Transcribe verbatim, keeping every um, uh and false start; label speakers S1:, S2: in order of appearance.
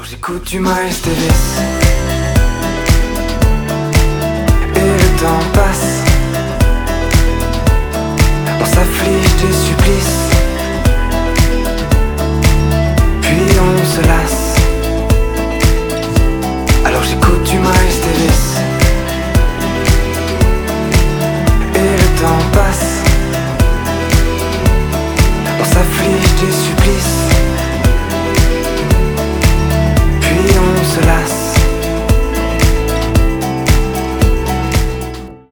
S1: J'écoute du Miles Davis et le temps passe.